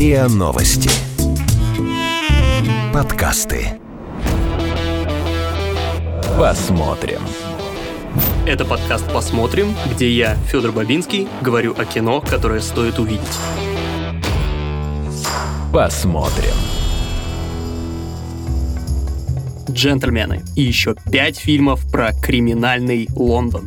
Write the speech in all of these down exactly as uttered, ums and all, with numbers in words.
РИА Новости. Подкасты. Посмотрим. Это подкаст «Посмотрим», где я, Федор Бабинский, говорю о кино, которое стоит увидеть. Посмотрим. «Джентльмены» и еще пять фильмов про криминальный Лондон.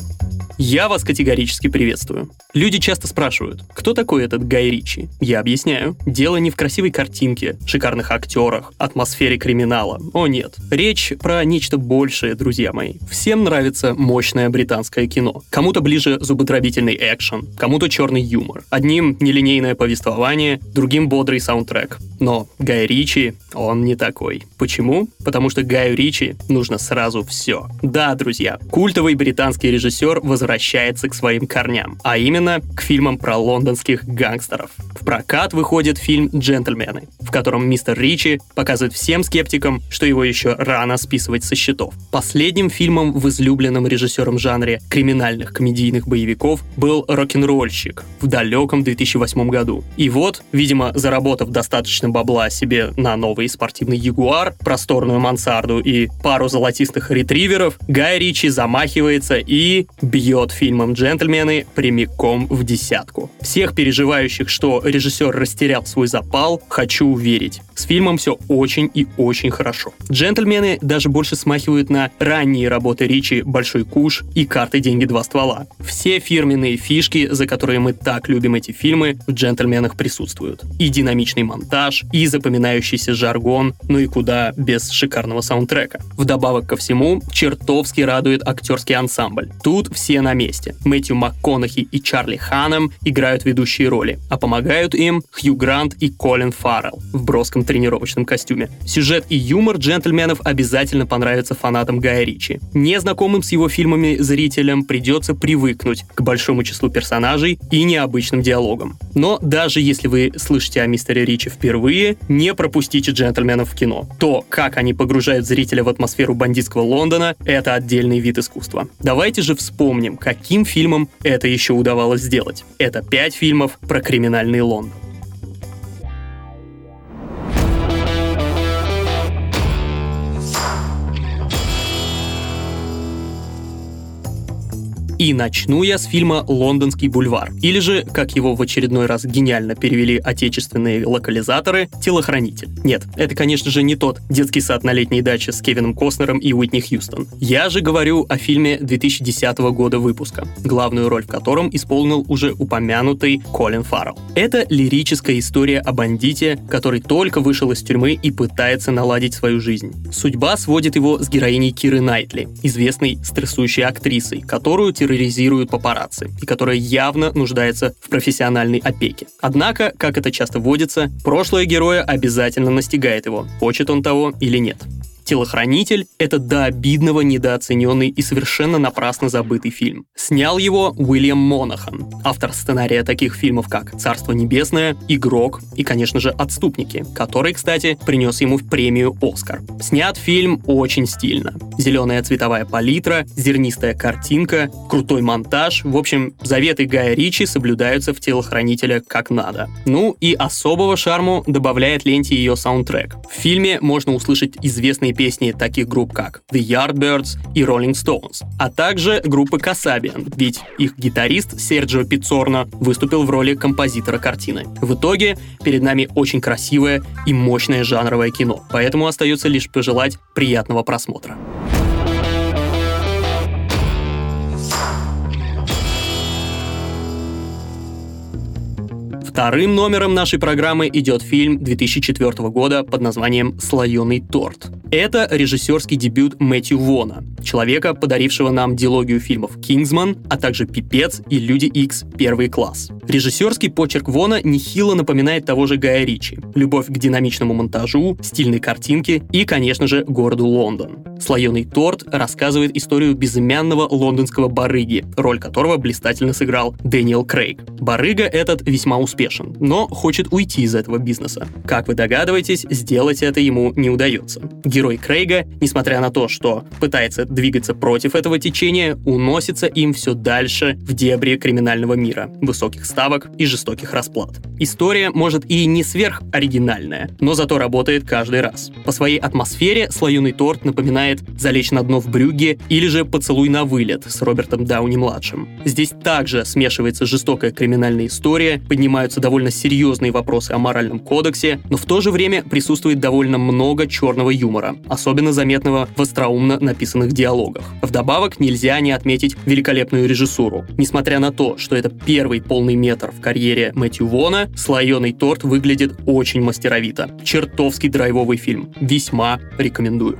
Я вас категорически приветствую. Люди часто спрашивают, кто такой этот Гай Ричи? Я объясняю. Дело не в красивой картинке, шикарных актерах, атмосфере криминала. О нет. Речь про нечто большее, друзья мои. Всем нравится мощное британское кино. Кому-то ближе зубодробительный экшен, кому-то черный юмор. Одним нелинейное повествование, другим бодрый саундтрек. Но Гай Ричи, он не такой. Почему? Потому что Гаю Ричи нужно сразу все. Да, друзья, культовый британский режиссер возвращается к своим корням, а именно к фильмам про лондонских гангстеров. В прокат выходит фильм «Джентльмены», в котором мистер Ричи показывает всем скептикам, что его еще рано списывать со счетов. Последним фильмом в излюбленном режиссером жанре криминальных комедийных боевиков был «Рок-н-ролльщик» в далеком две тысячи восьмом году. И вот, видимо, заработав достаточно бабла себе на новый спортивный Ягуар, просторную мансарду и пару золотистых ретриверов, Гай Ричи замахивается и бьет фильмом «Джентльмены» прямиком в десятку. Всех переживающих, что режиссер растерял свой запал, хочу уверить. С фильмом все очень и очень хорошо. «Джентльмены» даже больше смахивают на ранние работы Ричи «Большой куш» и «Карты, деньги, два ствола». Все фирменные фишки, за которые мы так любим эти фильмы, в «Джентльменах» присутствуют. И динамичный монтаж, и запоминающийся жаргон, ну и куда без шикарного саундтрека. Вдобавок ко всему, чертовски радует актерский ансамбль. Тут все на месте. Мэтью МакКонахи и Чарли Ханнем играют ведущие роли, а помогают им Хью Грант и Колин Фаррелл в броском тренировочном костюме. Сюжет и юмор «Джентльменов» обязательно понравятся фанатам Гая Ричи. Незнакомым с его фильмами зрителям придется привыкнуть к большому числу персонажей и необычным диалогам. Но даже если вы слышите о мистере Ричи впервые, не пропустите «Джентльменов» в кино. То, как они погружают зрителя в атмосферу бандитского Лондона, это отдельный вид искусства. Давайте же вспомним, каким фильмом это еще удавалось сделать. Это пять фильмов про криминальный Лондон. И начну я с фильма «Лондонский бульвар», или же, как его в очередной раз гениально перевели отечественные локализаторы, «Телохранитель». Нет, это, конечно же, не тот детский сад на летней даче с Кевином Костнером и Уитни Хьюстон. Я же говорю о фильме две тысячи десятого года выпуска, главную роль в котором исполнил уже упомянутый Колин Фаррелл. Это лирическая история о бандите, который только вышел из тюрьмы и пытается наладить свою жизнь. Судьба сводит его с героиней Киры Найтли, известной стрессующей актрисой, которую терроризируют папарацци, и которая явно нуждается в профессиональной опеке. Однако, как это часто водится, прошлое героя обязательно настигает его, хочет он того или нет. «Телохранитель» — это до обидного недооцененный и совершенно напрасно забытый фильм. Снял его Уильям Монахан, автор сценария таких фильмов, как «Царство небесное», «Игрок» и, конечно же, «Отступники», который, кстати, принес ему премию «Оскар». Снят фильм очень стильно. Зеленая цветовая палитра, зернистая картинка, крутой монтаж. В общем, заветы Гая Ричи соблюдаются в «Телохранителе» как надо. Ну и особого шарму добавляет ленте ее саундтрек. В фильме можно услышать известные песни таких групп, как The Yardbirds и Rolling Stones, а также группы Kasabian, ведь их гитарист Серджио Пиццорно выступил в роли композитора картины. В итоге перед нами очень красивое и мощное жанровое кино, поэтому остается лишь пожелать приятного просмотра. Вторым номером нашей программы идет фильм две тысячи четвёртого года под названием «Слоеный торт». Это режиссерский дебют Мэтью Вона, человека, подарившего нам дилогию фильмов «Кингсман», а также «Пипец» и «Люди Икс. Первый класс». Режиссерский почерк Вона нехило напоминает того же Гая Ричи. Любовь к динамичному монтажу, стильной картинке и, конечно же, городу Лондон. «Слоеный торт» рассказывает историю безымянного лондонского барыги, роль которого блистательно сыграл Дэниел Крейг. Барыга этот весьма успешный. успешен, но хочет уйти из этого бизнеса. Как вы догадываетесь, сделать это ему не удается. Герой Крейга, несмотря на то, что пытается двигаться против этого течения, уносится им все дальше в дебри криминального мира, высоких ставок и жестоких расплат. История, может, и не сверхоригинальная, но зато работает каждый раз. По своей атмосфере «Слоеный торт» напоминает «Залечь на дно в Брюгге» или же «Поцелуй на вылет» с Робертом Дауни-младшим. Здесь также смешивается жестокая криминальная история, поднимаются довольно серьезные вопросы о моральном кодексе, но в то же время присутствует довольно много черного юмора, особенно заметного в остроумно написанных диалогах. Вдобавок нельзя не отметить великолепную режиссуру. Несмотря на то, что это первый полный метр в карьере Мэтью Вона, «Слоеный торт» выглядит очень мастеровито. Чертовски драйвовый фильм. Весьма рекомендую.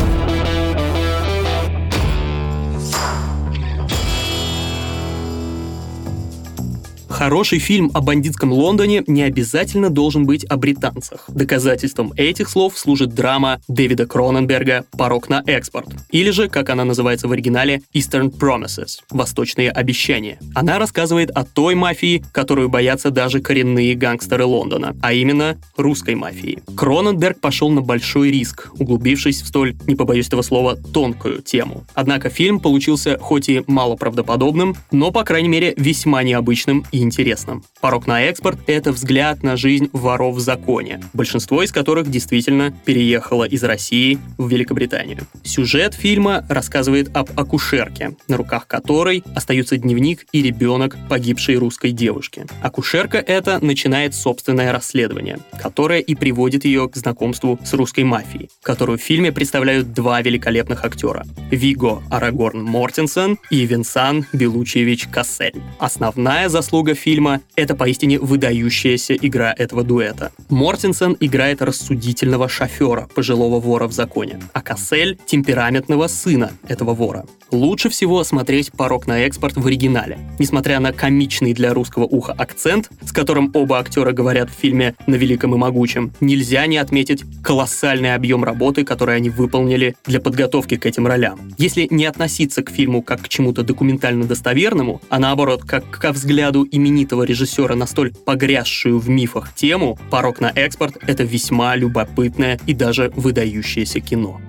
Хороший фильм о бандитском Лондоне не обязательно должен быть о британцах. Доказательством этих слов служит драма Дэвида Кроненберга «Порок на экспорт», или же, как она называется в оригинале, Eastern Promises – «Восточные обещания». Она рассказывает о той мафии, которую боятся даже коренные гангстеры Лондона, а именно русской мафии. Кроненберг пошел на большой риск, углубившись в столь, не побоюсь этого слова, тонкую тему. Однако фильм получился хоть и малоправдоподобным, но, по крайней мере, весьма необычным и интересным. «Порок на экспорт» — это взгляд на жизнь воров в законе, большинство из которых действительно переехало из России в Великобританию. Сюжет фильма рассказывает об акушерке, на руках которой остаются дневник и ребенок погибшей русской девушки. Акушерка эта начинает собственное расследование, которое и приводит ее к знакомству с русской мафией, которую в фильме представляют два великолепных актера — Вигго Арагорн Мортенсен и Венсан Белучевич Кассель. Основная заслуга фильма — это поистине выдающаяся игра этого дуэта. Мортенсен играет рассудительного шофера, пожилого вора в законе, а Кассель — темпераментного сына этого вора. Лучше всего смотреть «Порок на экспорт» в оригинале. Несмотря на комичный для русского уха акцент, с которым оба актера говорят в фильме на великом и могучем, нельзя не отметить колоссальный объем работы, который они выполнили для подготовки к этим ролям. Если не относиться к фильму как к чему-то документально достоверному, а наоборот, как ко взгляду именитого режиссера на столь погрязшую в мифах тему, «Порок на экспорт» — это весьма любопытное и даже выдающееся кино.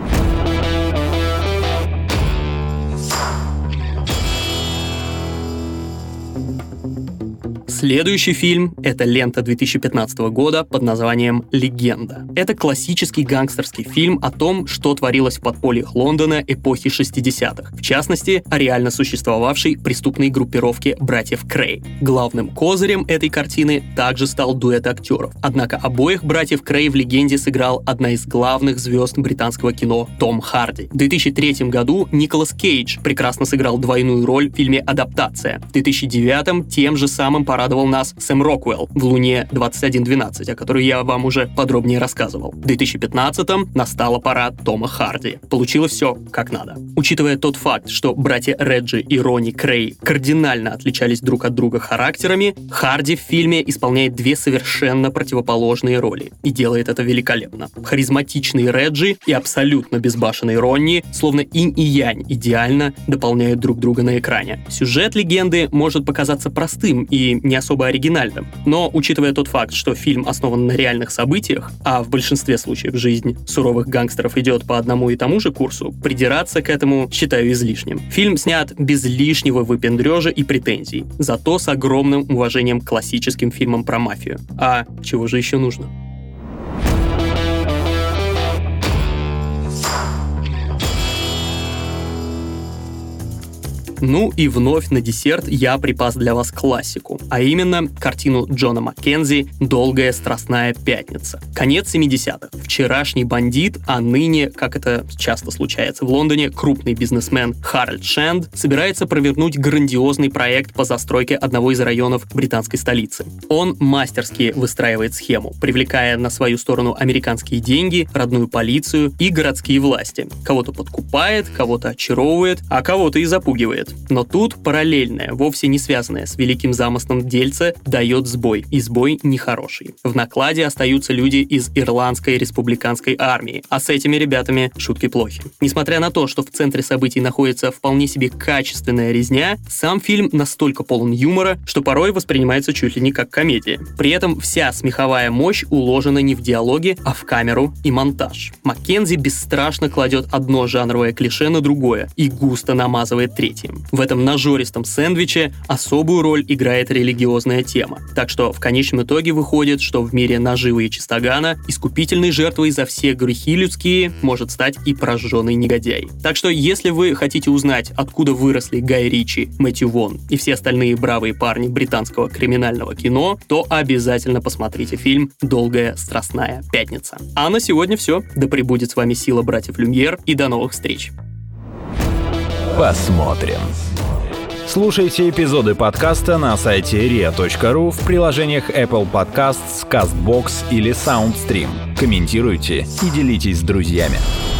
Следующий фильм — это лента две тысячи пятнадцатого года под названием «Легенда». Это классический гангстерский фильм о том, что творилось в подпольях Лондона эпохи шестидесятых, в частности, о реально существовавшей преступной группировке братьев Крэй. Главным козырем этой картины также стал дуэт актеров. Однако обоих братьев Крэй в «Легенде» сыграл одна из главных звезд британского кино — Том Харди. В две тысячи третьем году Николас Кейдж прекрасно сыграл двойную роль в фильме «Адаптация». В две тысячи девятом тем же самым порадовал нас Сэм Роквелл в «Луне двадцать один двенадцать», о которой я вам уже подробнее рассказывал. В две тысячи пятнадцатом настала пора Тома Харди. Получилось все как надо. Учитывая тот факт, что братья Реджи и Ронни Крэй кардинально отличались друг от друга характерами, Харди в фильме исполняет две совершенно противоположные роли и делает это великолепно. Харизматичный Реджи и абсолютно безбашенный Ронни, словно инь и янь, идеально дополняют друг друга на экране. Сюжет «Легенды» может показаться простым и не особо оригинальным, но, учитывая тот факт, что фильм основан на реальных событиях, а в большинстве случаев жизнь суровых гангстеров идет по одному и тому же курсу, придираться к этому считаю излишним. Фильм снят без лишнего выпендрежа и претензий, зато с огромным уважением к классическим фильмам про мафию. А чего же еще нужно? Ну и вновь на десерт я припас для вас классику, а именно картину Джона Маккензи «Долгая страстная пятница». Конец семидесятых. Вчерашний бандит, а ныне, как это часто случается в Лондоне, крупный бизнесмен Харальд Шенд собирается провернуть грандиозный проект по застройке одного из районов британской столицы. Он мастерски выстраивает схему, привлекая на свою сторону американские деньги, родную полицию и городские власти. Кого-то подкупает, кого-то очаровывает, а кого-то и запугивает. Но тут параллельное, вовсе не связанное с великим замыслом дельце, дает сбой, и сбой нехороший. В накладе остаются люди из Ирландской республиканской армии, а с этими ребятами шутки плохи. Несмотря на то, что в центре событий находится вполне себе качественная резня, сам фильм настолько полон юмора, что порой воспринимается чуть ли не как комедия. При этом вся смеховая мощь уложена не в диалоге, а в камеру и монтаж. Маккензи бесстрашно кладет одно жанровое клише на другое и густо намазывает третьим. В этом нажористом сэндвиче особую роль играет религиозная тема. Так что в конечном итоге выходит, что в мире наживы и чистогана искупительной жертвой за все грехи людские может стать и прожженный негодяй. Так что если вы хотите узнать, откуда выросли Гай Ричи, Мэтью Вон и все остальные бравые парни британского криминального кино, то обязательно посмотрите фильм «Долгая страстная пятница». А на сегодня все. Да пребудет с вами сила братьев Люмьер и до новых встреч. Посмотрим. Слушайте эпизоды подкаста на сайте риа точка ру, в приложениях Apple Podcasts, CastBox или SoundStream. Комментируйте и делитесь с друзьями.